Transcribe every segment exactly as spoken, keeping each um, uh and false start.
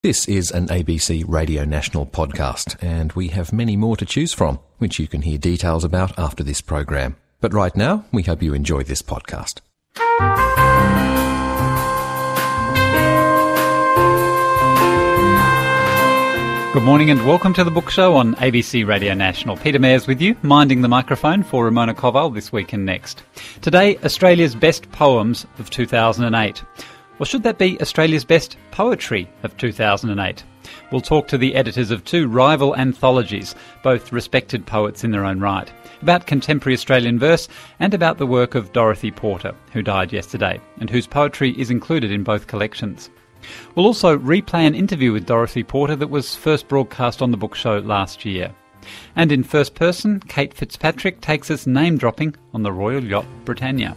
This is an A B C Radio National podcast, and we have many more to choose from, which you can hear details about after this program. But right now, we hope you enjoy this podcast. Good morning and welcome to The Book Show on A B C Radio National. Peter Mayers with you, minding the microphone for Ramona Koval this week and next. Today, Australia's best poems of two thousand eight. Or should that be Australia's best poetry of two thousand eight? We'll talk to the editors of two rival anthologies, both respected poets in their own right, about contemporary Australian verse and about the work of Dorothy Porter, who died yesterday, and whose poetry is included in both collections. We'll also replay an interview with Dorothy Porter that was first broadcast on The Book Show last year. And in first person, Kate Fitzpatrick takes us name-dropping on the Royal Yacht Britannia.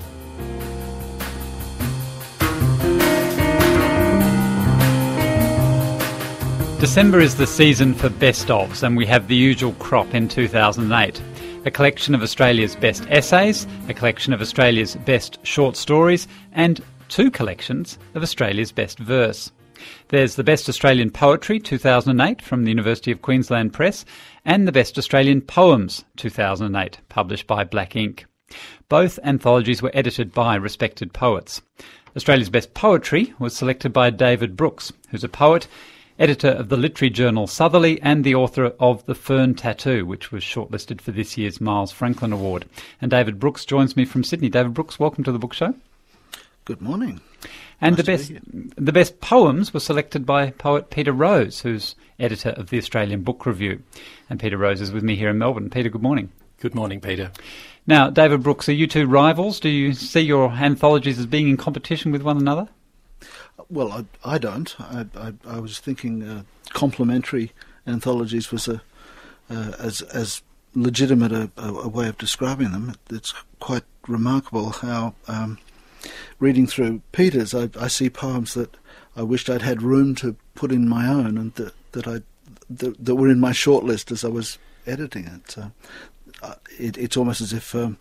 December is the season for best-ofs, and we have the usual crop in two thousand eight. A collection of Australia's best essays, a collection of Australia's best short stories, and two collections of Australia's best verse. There's the Best Australian Poetry two thousand eight from the University of Queensland Press and the Best Australian Poems two thousand eight, published by Black Ink. Both anthologies were edited by respected poets. Australia's Best Poetry was selected by David Brooks, who's a poet, editor of the literary journal Southerly and the author of The Fern Tattoo, which was shortlisted for this year's Miles Franklin Award. And David Brooks joins me from Sydney. David Brooks, welcome to The Book Show. Good morning. And nice the best the best poems were selected by poet Peter Rose, who's editor of the Australian Book Review. And Peter Rose is with me here in Melbourne. Peter, good morning. Good morning, Peter. Now, David Brooks, are you two rivals? Do you see your anthologies as being in competition with one another? Well, I, I don't. I, I, I was thinking uh, complementary anthologies was a uh, as as legitimate a, a, a way of describing them. It's quite remarkable how, um, reading through Peter's, I, I see poems that I wished I'd had room to put in my own, and that that I that, that were in my shortlist as I was editing it. Uh, it it's almost as if. Um,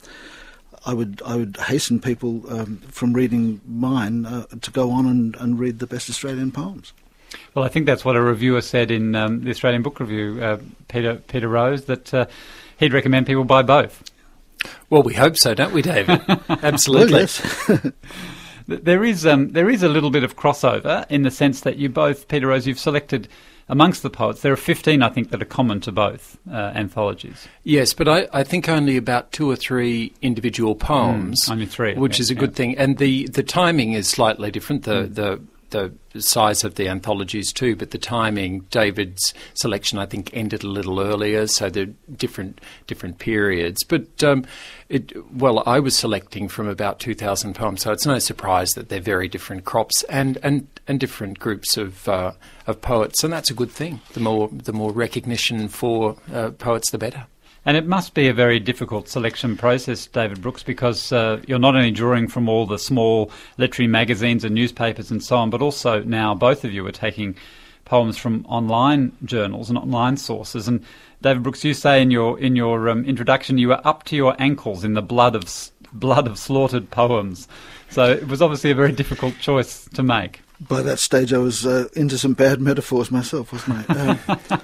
I would I would hasten people um, from reading mine uh, to go on and, and read the Best Australian Poems. Well, I think that's what a reviewer said in um, the Australian Book Review, uh, Peter Peter Rose, that uh, he'd recommend people buy both. Well, we hope so, don't we, David? Absolutely. Well, yes. There is um, there is a little bit of crossover in the sense that you both, Peter Rose, you've selected amongst the poets. There are fifteen, I think, that are common to both uh, anthologies. Yes, but I, I think only about two or three individual poems. Mm, only three. Which okay, is a good yeah. thing. And the, the timing is slightly different, the, Mm. the the size of the anthologies too, but the timing, David's selection, I think, ended a little earlier, so they're different different periods. But, um, it, well, I was selecting from about two thousand poems, so it's no surprise that they're very different crops and, and, and different groups of uh, of poets, and that's a good thing. The more the more recognition for uh, poets, the better. And it must be a very difficult selection process, David Brooks, because uh, you're not only drawing from all the small literary magazines and newspapers and so on, but also now both of you are taking poems from online journals and online sources. And David Brooks, you say in your in your um, introduction you were up to your ankles in the blood of blood of slaughtered poems. So it was obviously a very difficult choice to make. By that stage, I was uh, into some bad metaphors myself, wasn't I? Um,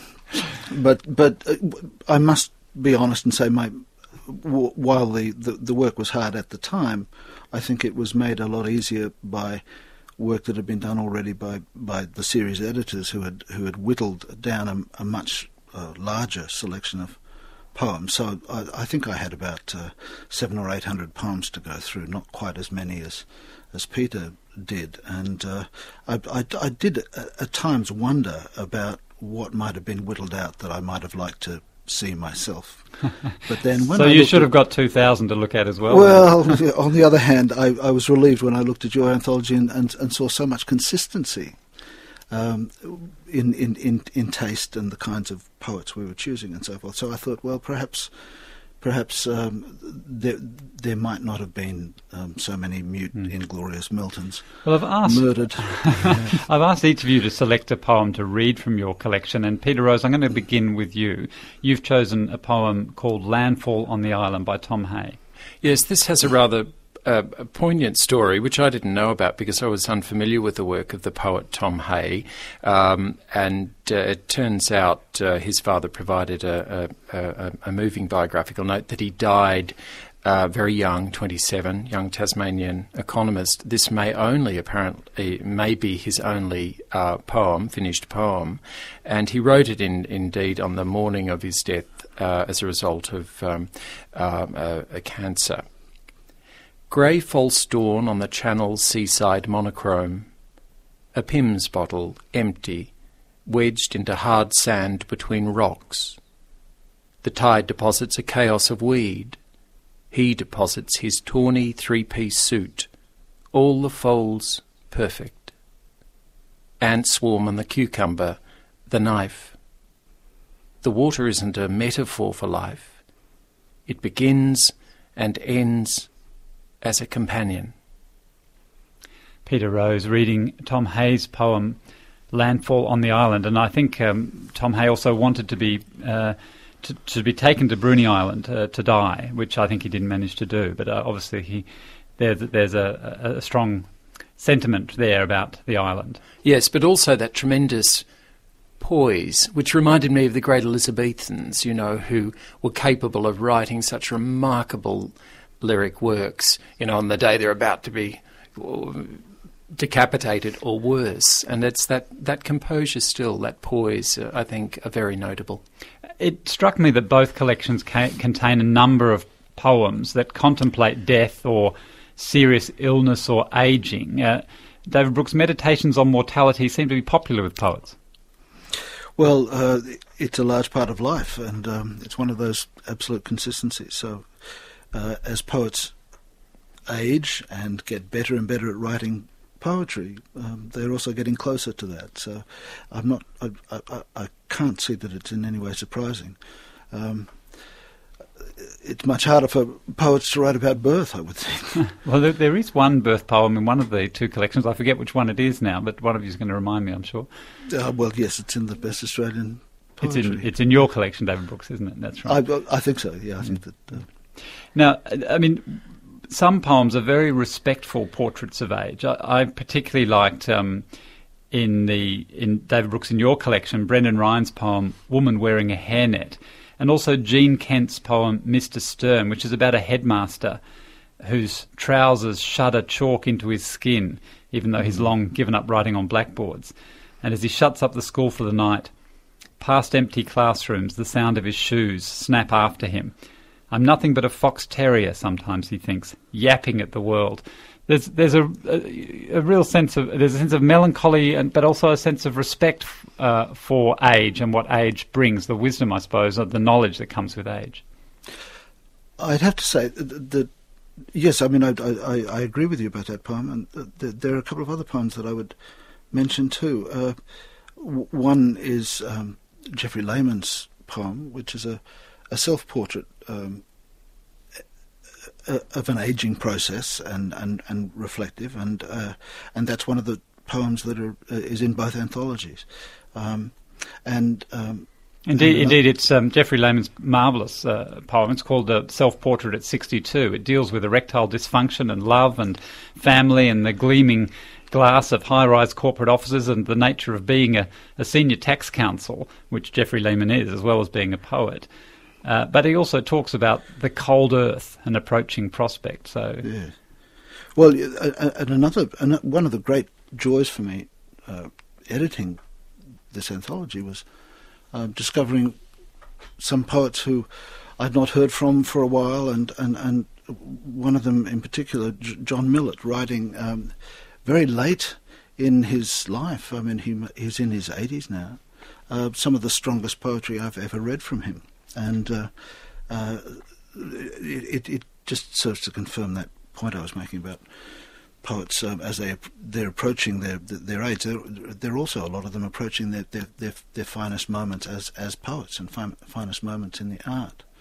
but but uh, I must be honest and say, my w- while the, the, the work was hard at the time, I think it was made a lot easier by work that had been done already by, by the series editors who had who had whittled down a, a much uh, larger selection of poems. So I, I think I had about uh, seven or eight hundred poems to go through, not quite as many as as Peter did, and uh, I, I, I did at, at times wonder about what might have been whittled out that I might have liked to see myself. But then when so I you should at, have got two thousand to look at as well. Well, on the other hand, I, I was relieved when I looked at your anthology and, and, and saw so much consistency um, in, in, in, in taste and the kinds of poets we were choosing and so forth. So I thought, well, perhaps perhaps um, there, there might not have been um, so many mute, mm. inglorious Miltons well, I've asked, murdered. I've asked each of you to select a poem to read from your collection, and Peter Rose, I'm going to begin with you. You've chosen a poem called Landfall on the Island by Tom Hay. Yes, this has a rather a, a poignant story, which I didn't know about because I was unfamiliar with the work of the poet Tom Hay. Um, and uh, it turns out uh, his father provided a, a, a, a moving biographical note that he died uh, very young, twenty-seven, young Tasmanian economist. This may only, apparently, may be his only uh, poem, finished poem. And he wrote it, in, indeed, on the morning of his death uh, as a result of um, uh, a, a cancer. Grey false dawn on the Channel seaside monochrome. A Pimm's bottle, empty, wedged into hard sand between rocks. The tide deposits a chaos of weed. He deposits his tawny three-piece suit, all the folds perfect. Ant swarm on the cucumber, the knife. The water isn't a metaphor for life. It begins and ends as a companion. Peter Rose reading Tom Hay's poem Landfall on the Island, and I think um, Tom Hay also wanted to be uh, to, to be taken to Bruny Island uh, to die, which I think he didn't manage to do. But uh, obviously, he there's there's a, a strong sentiment there about the island. Yes, but also that tremendous poise, which reminded me of the great Elizabethans, you know, who were capable of writing such remarkable lyric works, you know, on the day they're about to be decapitated or worse. And it's that, that composure still, that poise, uh, I think, are very notable. It struck me that both collections ca- contain a number of poems that contemplate death or serious illness or ageing. Uh, David Brooks' meditations on mortality seem to be popular with poets. Well, uh, it's a large part of life, and um, it's one of those absolute consistencies. So uh, as poets age and get better and better at writing poetry, um, they're also getting closer to that. So I'm not, I, I, I can't see that it's in any way surprising. Um, it's much harder for poets to write about birth, I would think. Well, there, there is one birth poem in one of the two collections. I forget which one it is now, but one of you is going to remind me, I'm sure. Uh, well, yes, it's in the Best Australian Poetry. It's in, it's in your collection, David Brooks, isn't it? That's right. I, I think so, yeah, I think that... Uh, now, I mean, some poems are very respectful portraits of age. I, I particularly liked um, in the in David Brooks in your collection, Brendan Ryan's poem "Woman Wearing a Hairnet," and also Jean Kent's poem "Mister Stern," which is about a headmaster whose trousers shudder chalk into his skin, even though he's long given up writing on blackboards. And as he shuts up the school for the night, past empty classrooms, the sound of his shoes snap after him. I'm nothing but a fox terrier, sometimes he thinks, yapping at the world. There's there's a, a, a real sense of there's a sense of melancholy, and but also a sense of respect uh, for age and what age brings, the wisdom, I suppose, of the knowledge that comes with age. I'd have to say that, that yes, I mean I, I I agree with you about that poem, and th- there are a couple of other poems that I would mention too. Uh, w- one is um, Geoffrey Lehman's poem, which is a, a self-portrait um, of an aging process and, and, and reflective, and uh, and that's one of the poems that are uh, is in both anthologies, um, and um, indeed, and indeed, it's um, Geoffrey Lehman's marvellous uh, poem. It's called "The Self-Portrait at sixty-two." It deals with erectile dysfunction and love and family and the gleaming glass of high-rise corporate offices and the nature of being a, a senior tax counsel, which Geoffrey Lehman is, as well as being a poet. Uh, but he also talks about the cold earth and approaching prospect. So, yeah. Well, and another, one of the great joys for me uh, editing this anthology was uh, discovering some poets who I'd not heard from for a while, and, and, and one of them in particular, J- John Millett, writing um, very late in his life. I mean, he he's in his eighties now. Uh, some of the strongest poetry I've ever read from him. And uh, uh, it, it just serves to confirm that point I was making about poets um, as they they're approaching their their age. They're, they're also, a lot of them, approaching their their, their, their finest moments as as poets and fin- finest moments in the art.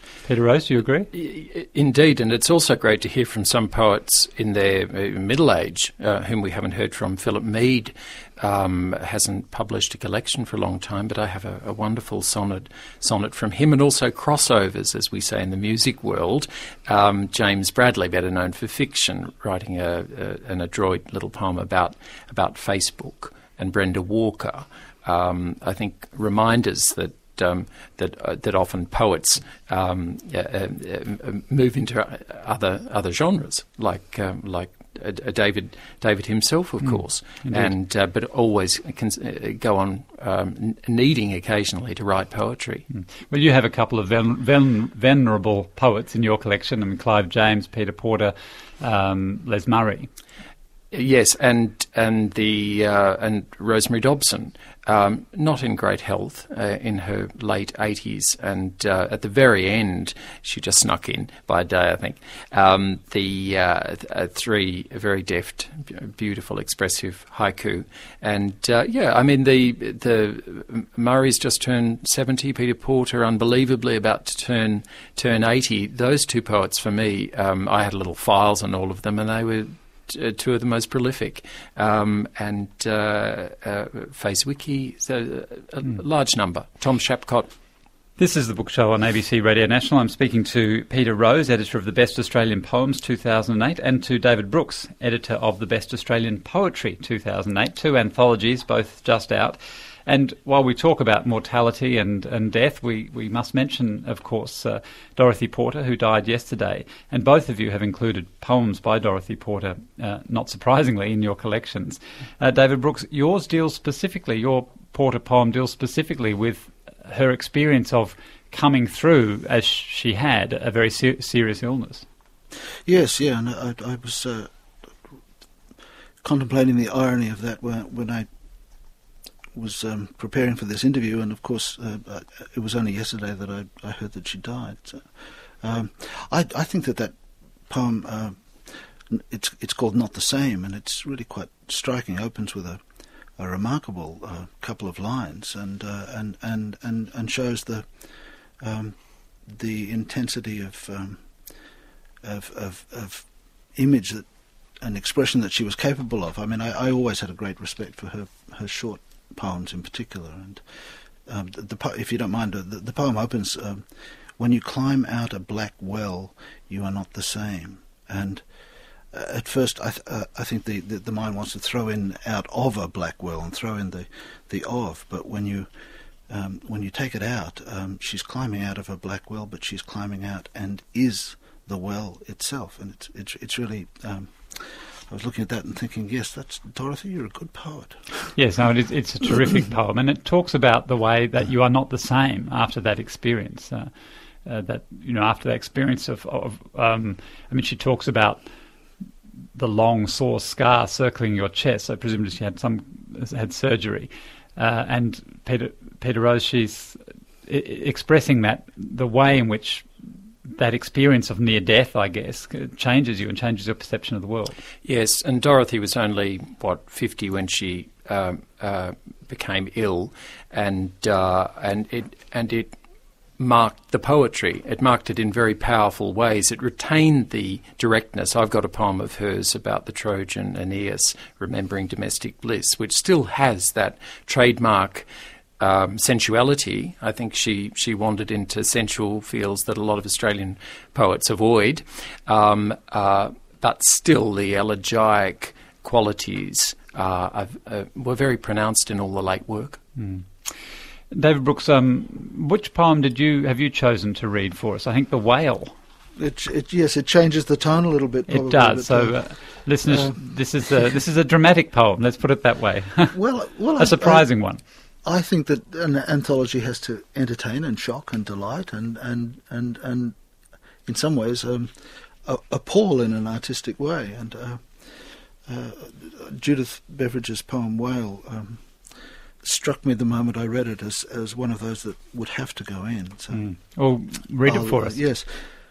Peter Rose, do you agree? Indeed, and it's also great to hear from some poets in their middle age, uh, whom we haven't heard from. Philip Mead um, hasn't published a collection for a long time, but I have a, a wonderful sonnet sonnet from him, and also crossovers, as we say in the music world. Um, James Bradley, better known for fiction, writing a, a, an adroit little poem about about Facebook, and Brenda Walker, um, I think, remind us that Um, that uh, that often poets um, uh, uh, move into other other genres, like um, like uh, David David himself, of mm, course, indeed. and uh, but always can uh, go on um, needing occasionally to write poetry. Mm. Well, you have a couple of ven- ven- venerable poets in your collection. I mean, Clive James, Peter Porter, um, Les Murray. Yes, and and the uh, and Rosemary Dobson, um, not in great health, uh, in her late eighties, and uh, at the very end, she just snuck in by a day, I think. Um, the uh, th- uh, three very deft, beautiful, expressive haiku, and uh, yeah, I mean the the Murray's just turned seventy. Peter Porter, unbelievably, about to turn turn eighty. Those two poets, for me, um, I had little files on all of them, and they were two of the most prolific, um, and uh, uh, Face Wiki, so a, a mm. large number. Tom Shapcott. This is the Book Show on A B C Radio National. I'm speaking to Peter Rose, editor of the Best Australian Poems two thousand eight, and to David Brooks, editor of the Best Australian Poetry two thousand eight, two anthologies, both just out. And while we talk about mortality and, and death, we, we must mention, of course, uh, Dorothy Porter, who died yesterday. And both of you have included poems by Dorothy Porter, uh, not surprisingly, in your collections. Uh, David Brooks, yours deals specifically, your Porter poem deals specifically with her experience of coming through, as she had, a very ser- serious illness. Yes, yeah, and I, I was uh, contemplating the irony of that when, when I was um, preparing for this interview, and of course uh, it was only yesterday that I, I heard that she died. So, um, I, I think that that poem, uh, it's it's called Not the Same, and it's really quite striking. It opens with a, a remarkable uh, couple of lines, and uh, and, and and and shows the um, the intensity of, um, of of of image that an expression that she was capable of. I mean, I, I always had a great respect for her her short poems in particular, and um, the, the po- if you don't mind, uh, the, the poem opens, um, "When you climb out a black well, you are not the same." And uh, at first, I th- uh, I think the, the the mind wants to throw in "out of a black well" and throw in the the "of," but when you um, when you take it out, um, she's climbing out of a black well, but she's climbing out and is the well itself, and it's it's it's really. Um, I was looking at that and thinking, yes, that's Dorothy, you're a good poet. Yes, no, it is, it's a terrific poem, and it talks about the way that you are not the same after that experience. Uh, uh, that you know, after that experience of, of um, I mean, she talks about the long sore scar circling your chest. So presumably she had some had surgery, uh, and Peter Peter Rose, she's I- expressing that the way in which that experience of near death, I guess, changes you and changes your perception of the world. Yes, and Dorothy was only, what, fifty when she um, uh, became ill, and uh, and it and it marked the poetry. It marked it in very powerful ways. It retained the directness. I've got a poem of hers about the Trojan Aeneas, remembering domestic bliss, which still has that trademark Um, sensuality. I think she, she wandered into sensual fields that a lot of Australian poets avoid, um, uh, but still the elegiac qualities uh, of, uh, were very pronounced in all the late work. Mm. David Brooks, um, which poem did you have you chosen to read for us? I think The Whale. It, it, yes, it changes the tone a little bit. Probably, it does. So, uh, listeners, uh, this is a, this is a dramatic poem. Let's put it that way. well, well, a surprising I, I, one. I think that an anthology has to entertain and shock and delight and and and, and in some ways um, appall in an artistic way. And uh, uh, Judith Beveridge's poem Whale um, struck me the moment I read it as as one of those that would have to go in. So mm. Well, read I'll, it for uh, us. Yes.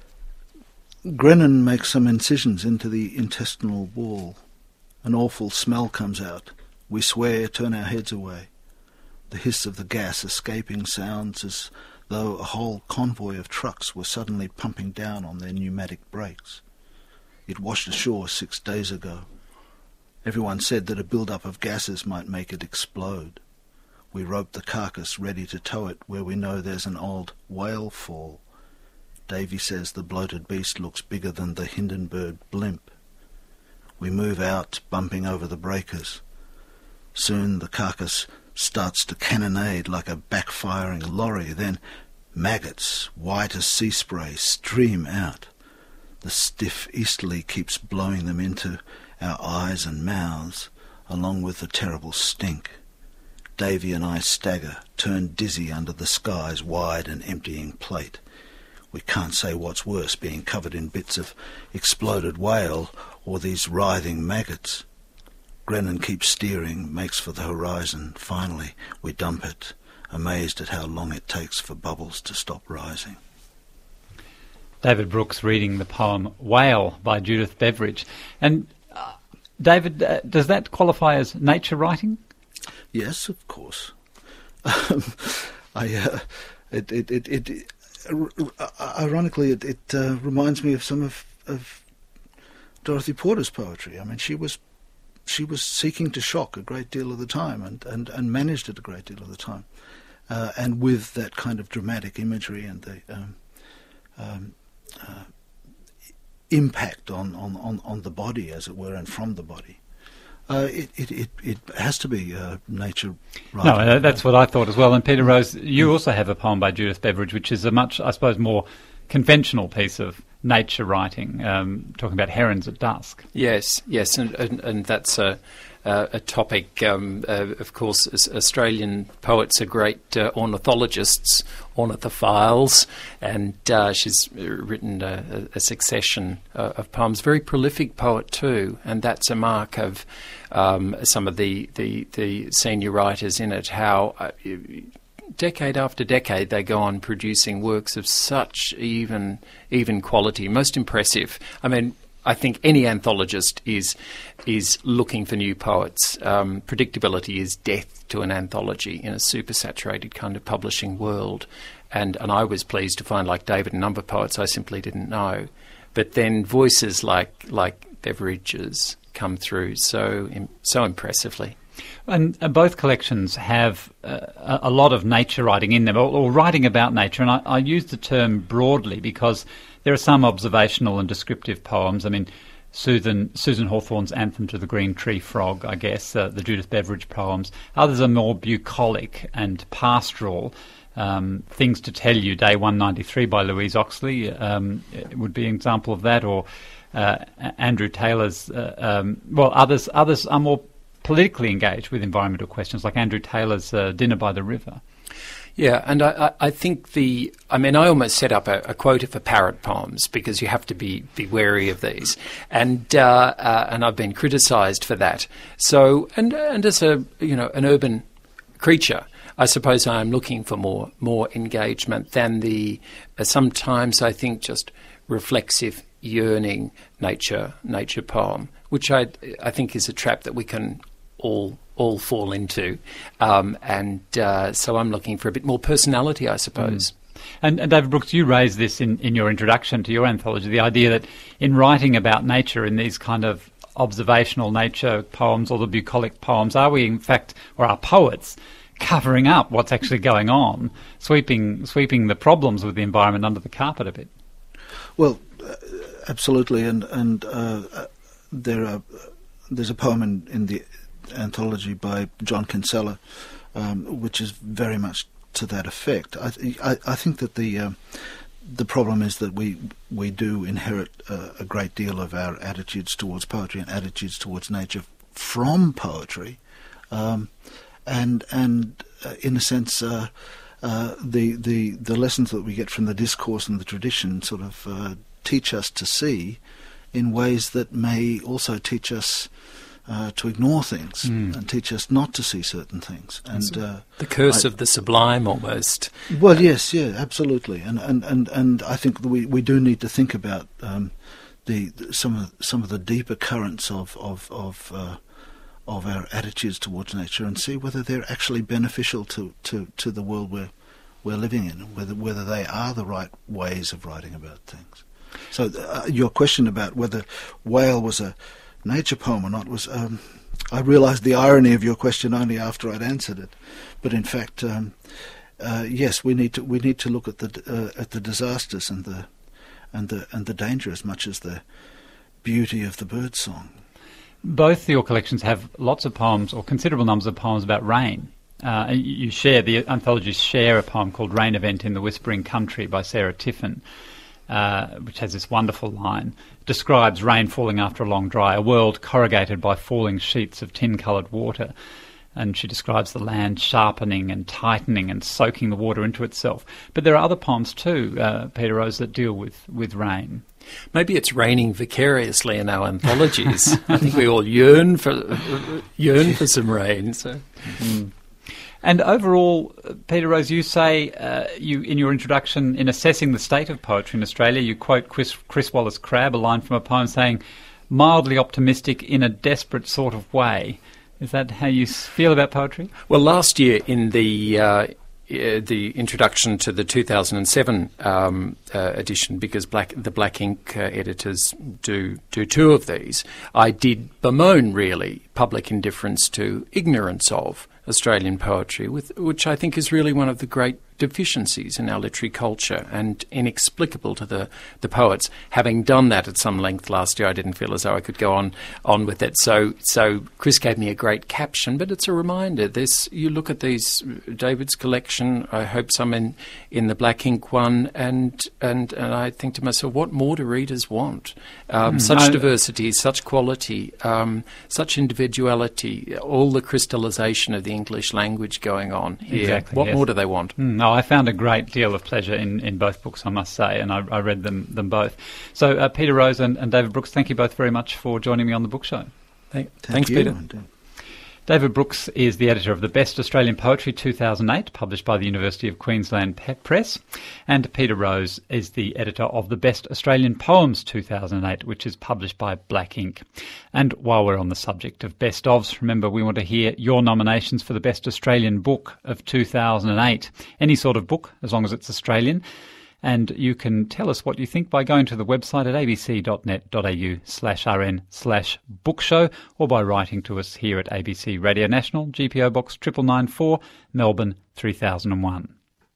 Grennan makes some incisions into the intestinal wall. An awful smell comes out. We swear, turn our heads away. The hiss of the gas escaping sounds as though a whole convoy of trucks were suddenly pumping down on their pneumatic brakes. It washed ashore six days ago. Everyone said that a build-up of gases might make it explode. We roped the carcass ready to tow it where we know there's an old whale fall. Davy says the bloated beast looks bigger than the Hindenburg blimp. We move out, bumping over the breakers. Soon the carcass starts to cannonade like a backfiring lorry. Then maggots, white as sea spray, stream out. The stiff easterly keeps blowing them into our eyes and mouths, along with the terrible stink. Davy and I stagger, turn dizzy under the sky's wide and emptying plate. We can't say what's worse, being covered in bits of exploded whale or these writhing maggots. Grennan keeps steering, makes for the horizon. Finally, we dump it, amazed at how long it takes for bubbles to stop rising. David Brooks reading the poem Whale by Judith Beveridge. And uh, David, uh, does that qualify as nature writing? Yes, of course. Um, I, uh, it, it, it, it, it uh, ironically, it, it uh, reminds me of some of, of Dorothy Porter's poetry. I mean, she was she was seeking to shock a great deal of the time, and, and, and managed it a great deal of the time, uh, and with that kind of dramatic imagery and the um, um, uh, impact on, on, on, on the body, as it were, and from the body. Uh, it, it, it, it has to be uh, nature writing. No, that's what I thought as well. And Peter Rose, you also have a poem by Judith Beveridge, which is a much, I suppose, more conventional piece of nature writing, um, talking about herons at dusk. Yes, yes, and, and, and that's a, uh, a topic, um, uh, of course, Australian poets are great uh, ornithologists, ornithophiles, and uh, she's written a, a succession uh, of poems. Very prolific poet too, and that's a mark of um, some of the, the, the senior writers in it, how uh, decade after decade they go on producing works of such even even quality, most impressive. I mean, I think any anthologist is is looking for new poets. Um, predictability is death to an anthology in a supersaturated kind of publishing world. And, and I was pleased to find, like David, a number of poets I simply didn't know. But then voices like like Beveridge's come through so so impressively. And uh, both collections have uh, a lot of nature writing in them, or, or writing about nature. And I, I use the term broadly because there are some observational and descriptive poems. I mean, Susan, Susan Hawthorne's Anthem to the Green Tree Frog, I guess, uh, the Judith Beveridge poems. Others are more bucolic and pastoral. Um, Things to Tell You, Day one ninety-three by Louise Oxley um, would be an example of that, or uh, Andrew Taylor's, uh, um, well, others others are more politically engaged with environmental questions, like Andrew Taylor's uh, Dinner by the River. Yeah, and I, I think the, I mean, I almost set up a, a quota for parrot poems because you have to be, be wary of these. And uh, uh, and I've been criticised for that. So, and and as a, you know, an urban creature, I suppose I'm looking for more more engagement than the, uh, sometimes I think just reflexive, yearning nature nature poem, which I I think is a trap that we can all all fall into, um, and uh, so I'm looking for a bit more personality, I suppose. Mm. And, and David Brooks, you raised this in, in your introduction to your anthology, the idea that in writing about nature in these kind of observational nature poems or the bucolic poems, are we in fact, or are poets covering up what's actually going on, sweeping sweeping the problems with the environment under the carpet a bit? Well, uh, absolutely, and and uh, uh, there are uh, there's a poem in, in the anthology by John Kinsella, um, which is very much to that effect. I th- I, I think that the uh, the problem is that we we do inherit uh, a great deal of our attitudes towards poetry and attitudes towards nature from poetry, um, and and uh, in a sense. Uh, Uh, the, the the lessons that we get from the discourse and the tradition sort of uh, teach us to see in ways that may also teach us uh, to ignore things mm. and teach us not to see certain things. And uh, the curse I, of the sublime, almost. Well, yes, yeah, absolutely. And and, and, and I think that we, we do need to think about um, the, the some of some of the deeper currents of of of. Uh, of our attitudes towards nature and see whether they're actually beneficial to, to, to the world we're we're living in, whether whether they are the right ways of writing about things. So uh, your question about whether Whale was a nature poem or not was, um, I realised the irony of your question only after I'd answered it, but in fact, um, uh, yes, we need to we need to look at the uh, at the disasters and the and the and the danger as much as the beauty of the bird song. Both your collections have lots of poems, or considerable numbers of poems about rain. Uh, you share, the anthologies share a poem called Rain Event in the Whispering Country by Sarah Tiffin, uh, which has this wonderful line. It describes rain falling after a long dry, a world corrugated by falling sheets of tin-coloured water. And she describes the land sharpening and tightening and soaking the water into itself. But there are other poems too, uh, Peter Rose, that deal with, with rain. Maybe it's raining vicariously in our anthologies. I think we all yearn for yearn for some rain. So. Mm. And overall, Peter Rose, you say uh, you in your introduction, in assessing the state of poetry in Australia, you quote Chris, Chris Wallace Crabbe, a line from a poem saying, "Mildly optimistic in a desperate sort of way." Is that how you feel about poetry? Well, last year in the uh, uh, the introduction to the two thousand seven um, uh, edition, because Black, the Black Ink uh, editors do do two of these, I did bemoan really public indifference to ignorance of Australian poetry, with, which I think is really one of the great deficiencies in our literary culture and inexplicable to the, the poets. Having done that at some length last year, I didn't feel as though I could go on on with it. So so Chris gave me a great caption, but it's a reminder. There's, you look at these, David's collection, I hope some in, in the Black Ink one, and, and, and I think to myself, what more do readers want? Um, mm, such I, diversity, such quality, um, such individuality, all the crystallisation of the English language going on here. Exactly, what yes. more do they want? Mm, no, I found a great deal of pleasure in, in both books, I must say, and I, I read them them both. So uh, Peter Rose and, and David Brooks, thank you both very much for joining me on the book show. Thank, Thank thanks, you. Peter. David Brooks is the editor of The Best Australian Poetry two thousand eight, published by the University of Queensland Press, and Peter Rose is the editor of The Best Australian Poems two thousand eight, which is published by Black Ink. And while we're on the subject of best ofs, remember we want to hear your nominations for the Best Australian Book of two thousand eight. Any sort of book, as long as it's Australian. And you can tell us what you think by going to the website at abc.net.au slash rn slash bookshow, or by writing to us here at A B C Radio National, G P O Box nine nine nine four, Melbourne three thousand one.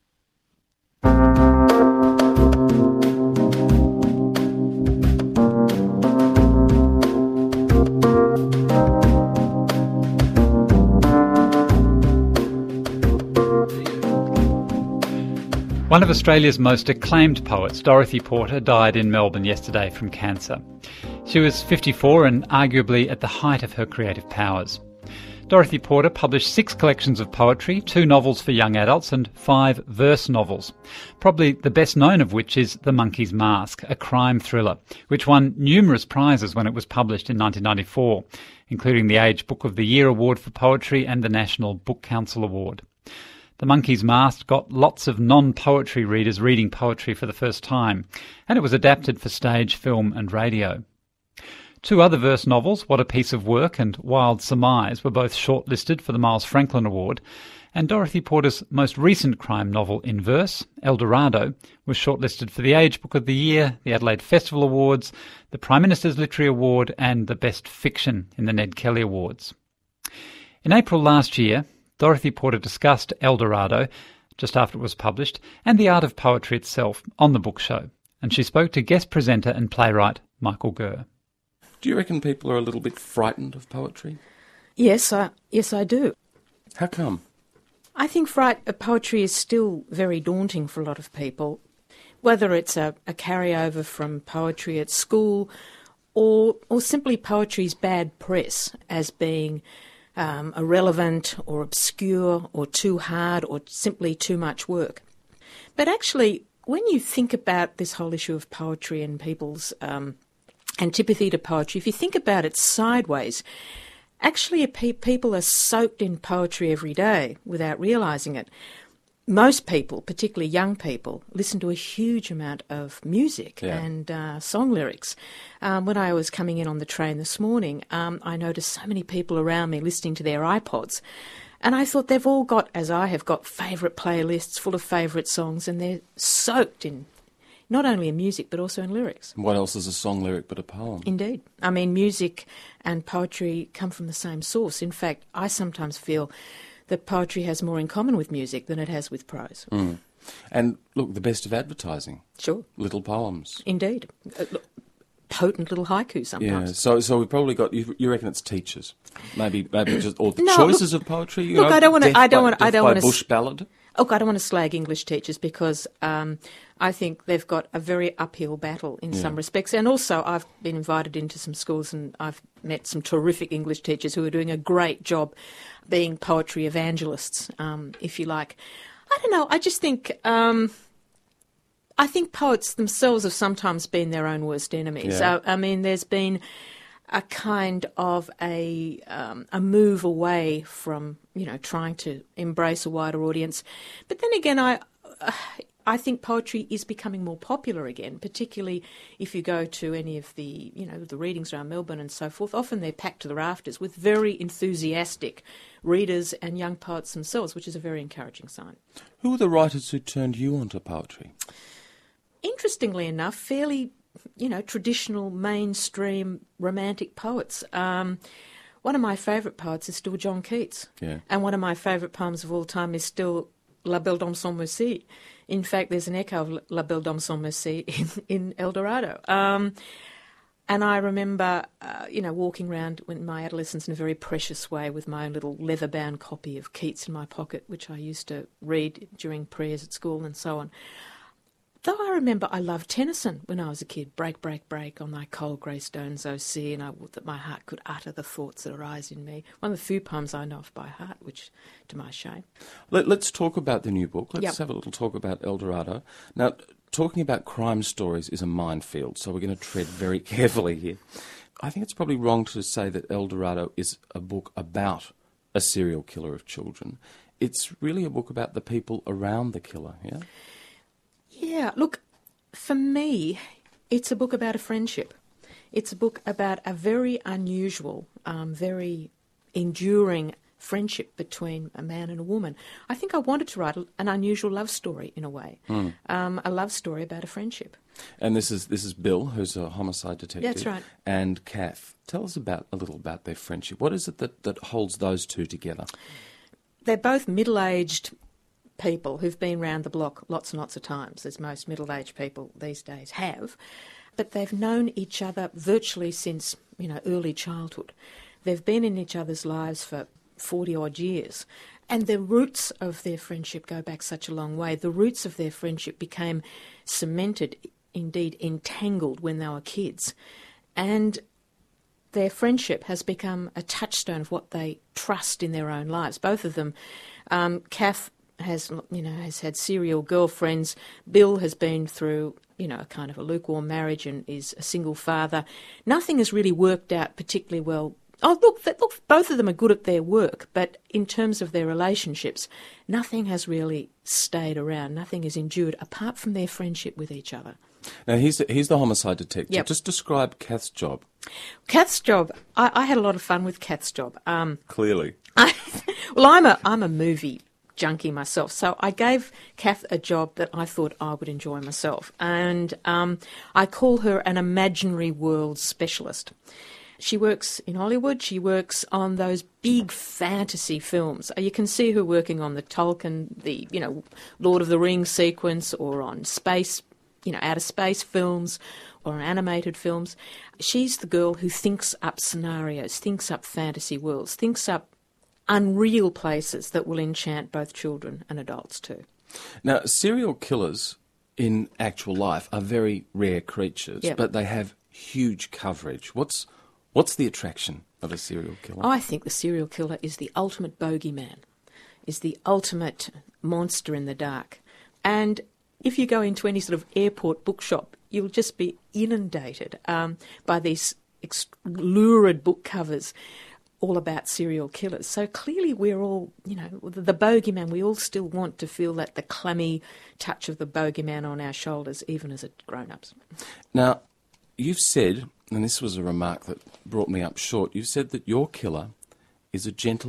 One of Australia's most acclaimed poets, Dorothy Porter, died in Melbourne yesterday from cancer. She was fifty-four and arguably at the height of her creative powers. Dorothy Porter published six collections of poetry, two novels for young adults and five verse novels, probably the best known of which is The Monkey's Mask, a crime thriller, which won numerous prizes when it was published in nineteen ninety-four, including the Age Book of the Year Award for Poetry and the National Book Council Award. The Monkey's Mask got lots of non-poetry readers reading poetry for the first time, and it was adapted for stage, film and radio. Two other verse novels, What a Piece of Work and Wild Surmise, were both shortlisted for the Miles Franklin Award, and Dorothy Porter's most recent crime novel in verse, El Dorado, was shortlisted for the Age Book of the Year, the Adelaide Festival Awards, the Prime Minister's Literary Award and the Best Fiction in the Ned Kelly Awards. In April last year, Dorothy Porter discussed El Dorado, just after it was published, and the art of poetry itself on the book show, and she spoke to guest presenter and playwright Michael Gurr. Do you reckon people are a little bit frightened of poetry? Yes, I, yes, I do. How come? I think fright, uh, poetry is still very daunting for a lot of people, whether it's a, a carryover from poetry at school or, or simply poetry's bad press as being Um, irrelevant or obscure or too hard or simply too much work. But actually, when you think about this whole issue of poetry and people's um, antipathy to poetry, if you think about it sideways, actually pe- people are soaked in poetry every day without realising it. Most people, particularly young people, listen to a huge amount of music yeah. and uh, song lyrics. Um, when I was coming in on the train this morning, um, I noticed so many people around me listening to their iPods. And I thought they've all got, as I have got, favourite playlists full of favourite songs, and they're soaked in not only in music but also in lyrics. What else is a song lyric but a poem? Indeed. I mean, music and poetry come from the same source. In fact, I sometimes feel that poetry has more in common with music than it has with prose. Mm. And look, the best of advertising. Sure. Little poems. Indeed. Uh, look, potent little haiku sometimes. Yeah, so so we've probably got, you, you reckon it's teachers? Maybe maybe just, or the No, choices look- of poetry? You look, know, I don't wanna- death I don't by- wanna- I death don't by wanna bush s- ballad? Look, I don't want to slag English teachers because um, I think they've got a very uphill battle in Yeah. some respects. And also I've been invited into some schools and I've met some terrific English teachers who are doing a great job being poetry evangelists, um, if you like. I don't know, I just think... Um, I think poets themselves have sometimes been their own worst enemies. Yeah. I, I mean, there's been a kind of a um, a move away from, you know, trying to embrace a wider audience. But then again, I uh, I think poetry is becoming more popular again, particularly if you go to any of the, you know, the readings around Melbourne and so forth. Often they're packed to the rafters with very enthusiastic readers and young poets themselves, which is a very encouraging sign. Who were the writers who turned you onto poetry? Interestingly enough, fairly, you know, traditional, mainstream, romantic poets. Um, one of my favourite poets is still John Keats. Yeah. And one of my favourite poems of all time is still La Belle Dame sans Merci. In fact, there's an echo of La Belle Dame sans Merci in, in El Dorado. Um, and I remember, uh, you know, walking around in my adolescence in a very precious way with my own little leather-bound copy of Keats in my pocket, which I used to read during prayers at school and so on. Though I remember I loved Tennyson when I was a kid. Break, break, break on thy cold grey stones, O sea, and I would that my heart could utter the thoughts that arise in me. One of the few poems I know of by heart, which, to my shame. Let, let's talk about the new book. Let's Yep. have a little talk about El Dorado. Now, talking about crime stories is a minefield, so we're going to tread very carefully here. I think it's probably wrong to say that El Dorado is a book about a serial killer of children. It's really a book about the people around the killer, yeah? Yeah, look, for me, it's a book about a friendship. It's a book about a very unusual, um, very enduring friendship between a man and a woman. I think I wanted to write an unusual love story in a way, Mm. um, a love story about a friendship. And this is this is Bill, who's a homicide detective. That's right. And Kath. Tell us about a little about their friendship. What is it that, that holds those two together? They're both middle-aged people who've been round the block lots and lots of times, as most middle-aged people these days have, but they've known each other virtually since, you know, early childhood. They've been in each other's lives for forty-odd years, and the roots of their friendship go back such a long way. The roots of their friendship became cemented, indeed entangled, when they were kids, and their friendship has become a touchstone of what they trust in their own lives. Both of them, um, Kath has, you know, has had serial girlfriends. Bill has been through, you know, a kind of a lukewarm marriage and is a single father. Nothing has really worked out particularly well. Oh, look, that, look, both of them are good at their work, but in terms of their relationships, nothing has really stayed around. Nothing has endured apart from their friendship with each other. Now, he's the, he's the homicide detective. Yep. Just describe Kath's job. Kath's job, I, I had a lot of fun with Kath's job. Um, Clearly. I, well, I'm a I'm a movie junkie myself, so I gave Kath a job that I thought I would enjoy myself, and um, I call her an imaginary world specialist. She works in Hollywood. She works on those big fantasy films. You can see her working on the Tolkien, the you know Lord of the Rings sequence, or on space, you know, outer space films, or animated films. She's the girl who thinks up scenarios, thinks up fantasy worlds, thinks up unreal places that will enchant both children and adults too. Now, serial killers in actual life are very rare creatures, Yep. but they have huge coverage. What's what's the attraction of a serial killer? I think the serial killer is the ultimate bogeyman, is the ultimate monster in the dark. And if you go into any sort of airport bookshop, you'll just be inundated um, by these ex- lurid book covers all about serial killers. So clearly we're all, you know, the, the bogeyman, we all still want to feel that the clammy touch of the bogeyman on our shoulders, even as grown-ups. Now, you've said, and this was a remark that brought me up short, you've said that your killer is a gentle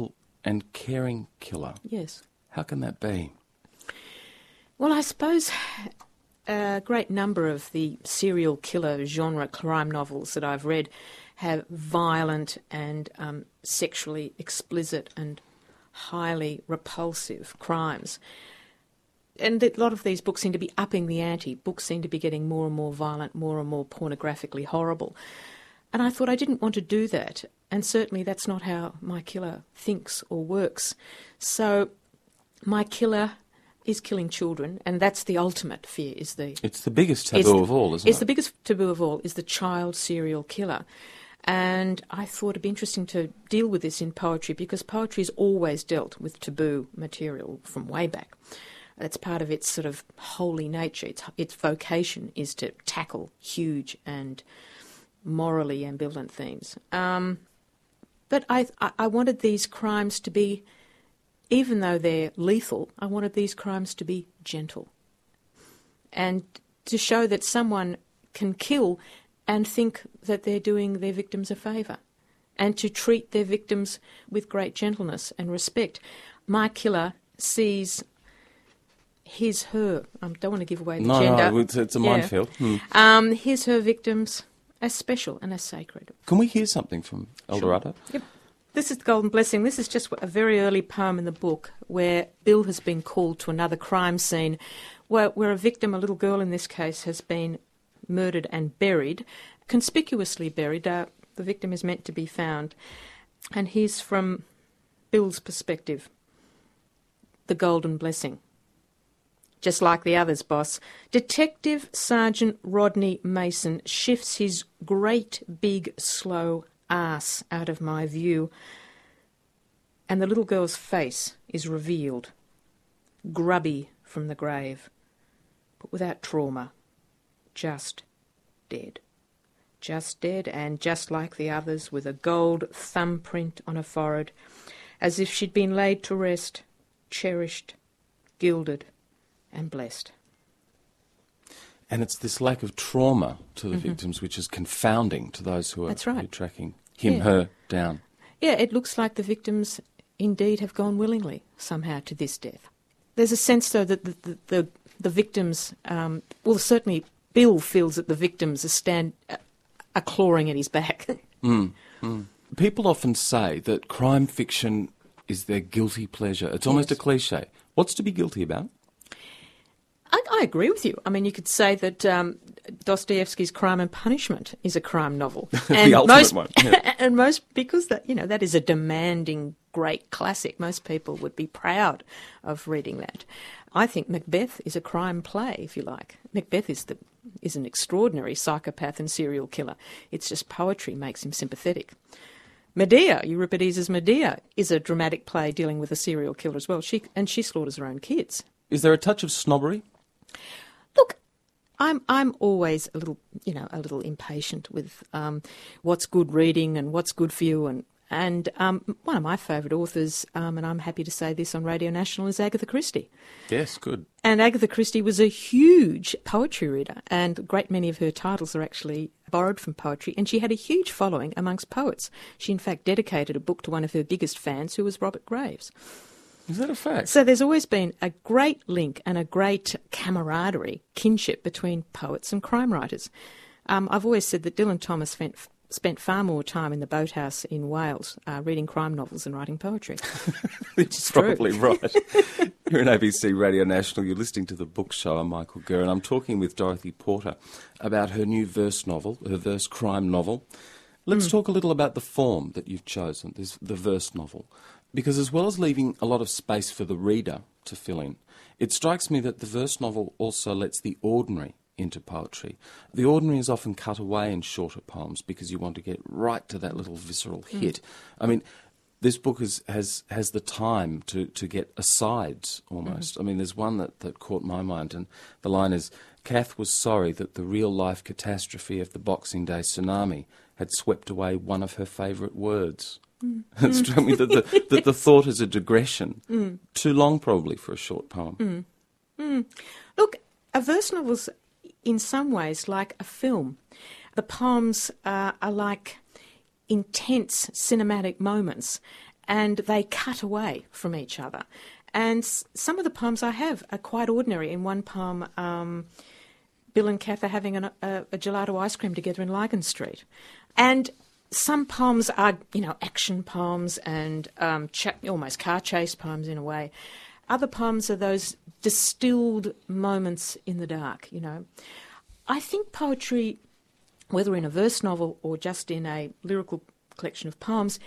and caring killer. Yes. How can that be? Well, I suppose a great number of the serial killer genre crime novels that I've read have violent and um, sexually explicit and highly repulsive crimes. And a lot of these books seem to be upping the ante. Books seem to be getting more and more violent, more and more pornographically horrible. And I thought I didn't want to do that. And certainly that's not how my killer thinks or works. So my killer is killing children, and that's the ultimate fear, is the... It's the biggest taboo the, of all, isn't it's it? the biggest taboo of all, is the child serial killer. And I thought it'd be interesting to deal with this in poetry, because poetry has always dealt with taboo material from way back. That's part of its sort of holy nature. Its, its vocation is to tackle huge and morally ambivalent themes. Um, but I, I wanted these crimes to be, even though they're lethal, I wanted these crimes to be gentle. And to show that someone can kill and think that they're doing their victims a favour, and to treat their victims with great gentleness and respect. My killer sees his, her, I don't want to give away the no, gender. No, it's, it's a yeah. minefield. Hmm. Um, his, her victims as special and as sacred. Can we hear something from El Dorado? Sure. Yep. This is The Golden Blessing. This is just a very early poem in the book where Bill has been called to another crime scene where, where a victim, a little girl in this case, has been murdered and buried, conspicuously buried. Uh, the victim is meant to be found. And here's from Bill's perspective. The Golden Blessing. Just like the others, boss, Detective Sergeant Rodney Mason shifts his great big slow ass out of my view, and the little girl's face is revealed, grubby from the grave, but without trauma, just dead. Just dead, and just like the others, with a gold thumbprint on her forehead, as if she'd been laid to rest, cherished, gilded, and blessed. And it's this lack of trauma to the Mm-hmm. victims which is confounding to those who are, That's right. who are tracking him, Yeah. her down. Yeah, it looks like the victims indeed have gone willingly somehow to this death. There's a sense, though, that the, the, the, the victims, um, well, certainly Bill feels that the victims are, stand, are clawing at his back. Mm, mm. People often say that crime fiction is their guilty pleasure. It's almost Yes. a cliche. What's to be guilty about? I, I agree with you. I mean, you could say that um, Dostoevsky's Crime and Punishment is a crime novel. And the ultimate most, one. Yeah. And most, because that, you know, that is a demanding, great classic. Most people would be proud of reading that. I think Macbeth is a crime play, if you like. Macbeth is the is an extraordinary psychopath and serial killer. It's just poetry makes him sympathetic. Medea, Euripides' Medea, is a dramatic play dealing with a serial killer as well. She and she slaughters her own kids. Is there a touch of snobbery? Look, I'm I'm always a little, you know, a little impatient with um, what's good reading and what's good for you. And and um, one of my favourite authors, um, and I'm happy to say this on Radio National, is Agatha Christie. Yes, good. And Agatha Christie was a huge poetry reader, and a great many of her titles are actually borrowed from poetry. And she had a huge following amongst poets. She, in fact, dedicated a book to one of her biggest fans, who was Robert Graves. Is that a fact? So there's always been a great link and a great camaraderie, kinship between poets and crime writers. Um, I've always said that Dylan Thomas spent, spent far more time in the boathouse in Wales uh, reading crime novels than writing poetry. It's probably right. Here on A B C Radio National, you're listening to The Book Show. I'm Michael Gurr, and I'm talking with Dorothy Porter about her new verse novel, her verse crime novel. Let's mm. talk a little about the form that you've chosen, this, the verse novel. Because as well as leaving a lot of space for the reader to fill in, it strikes me that the verse novel also lets the ordinary into poetry. The ordinary is often cut away in shorter poems because you want to get right to that little visceral mm. hit. I mean, this book is, has has the time to, to get asides almost. Mm-hmm. I mean, there's one that, that caught my mind, and the line is, Kath was sorry that the real-life catastrophe of the Boxing Day tsunami had swept away one of her favourite words. Mm. It struck me that the, that the thought is a digression. Mm. Too long, probably, for a short poem. Mm. Mm. Look, a verse novel's in some ways like a film. The poems uh, are like intense cinematic moments. and they cut away from each other. And s- some of the poems I have are quite ordinary. In one poem, um, Bill and Kath are having an, a, a gelato ice cream together in Lygon Street. And some poems are, you know, action poems and um, cha- almost car chase poems in a way. Other poems are those distilled moments in the dark, you know. I think poetry, whether in a verse novel or just in a lyrical collection of poems,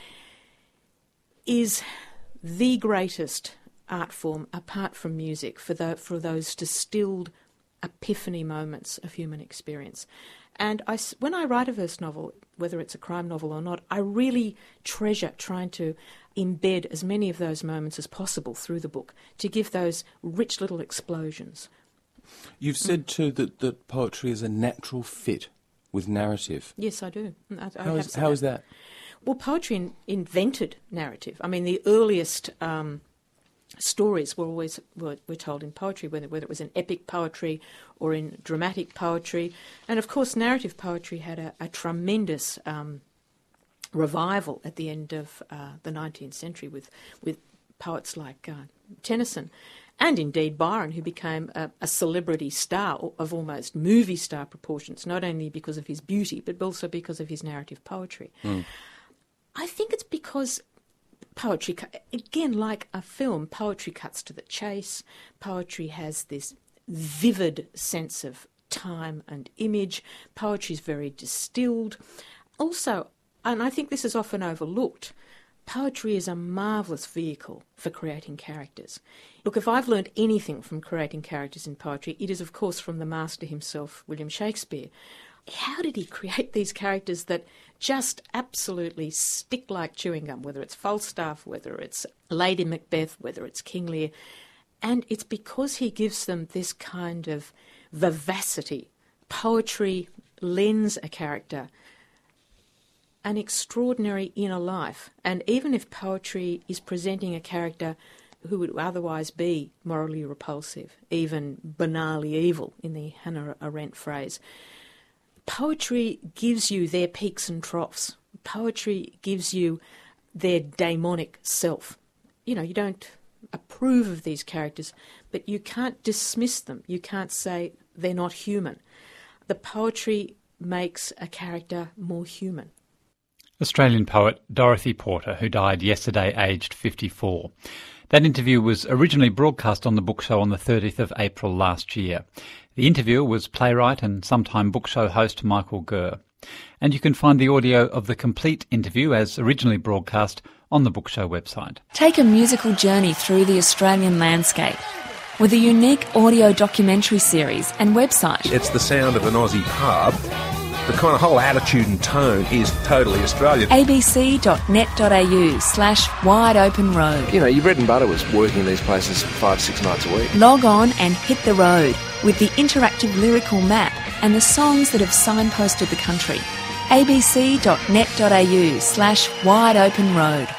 is the greatest art form apart from music for the, for those distilled epiphany moments of human experience. And I, when I write a verse novel, whether it's a crime novel or not, I really treasure trying to embed as many of those moments as possible through the book to give those rich little explosions. You've said too that, that poetry is a natural fit with narrative. Yes, I do. I, I How, have is, said how that. is that? Well, poetry in, invented narrative. I mean, the earliest um, stories were always were, were told in poetry, whether, whether it was in epic poetry or in dramatic poetry. And, of course, narrative poetry had a, a tremendous um, revival at the end of uh, the nineteenth century with, with poets like uh, Tennyson and, indeed, Byron, who became a, a celebrity star of almost movie star proportions, not only because of his beauty, but also because of his narrative poetry. Mm. I think it's because poetry, again, like a film, poetry cuts to the chase. Poetry has this vivid sense of time and image. Poetry is very distilled. Also, and I think this is often overlooked, poetry is a marvellous vehicle for creating characters. Look, if I've learned anything from creating characters in poetry, it is, of course, from the master himself, William Shakespeare. How did he create these characters that just absolutely stick like chewing gum, whether it's Falstaff, whether it's Lady Macbeth, whether it's King Lear? And it's because he gives them this kind of vivacity. Poetry lends a character an extraordinary inner life. And even if poetry is presenting a character who would otherwise be morally repulsive, even banally evil, in the Hannah Arendt phrase, poetry gives you their peaks and troughs. Poetry gives you their daemonic self. You know, you don't approve of these characters, but you can't dismiss them. You can't say they're not human. The poetry makes a character more human. Australian poet Dorothy Porter, who died yesterday aged fifty-four. That interview was originally broadcast on the Book Show on the thirtieth of April last year. The interviewer was playwright and sometime Book Show host Michael Gurr. And you can find the audio of the complete interview as originally broadcast on the Book Show website. Take a musical journey through the Australian landscape with a unique audio documentary series and website. It's the sound of an Aussie pub. The kind of whole attitude and tone is totally Australian. abc.net.au slash wide open road. You know, your bread and butter was working in these places five, six nights a week. Log on and hit the road with the interactive lyrical map and the songs that have signposted the country. abc.net.au slash wide open road.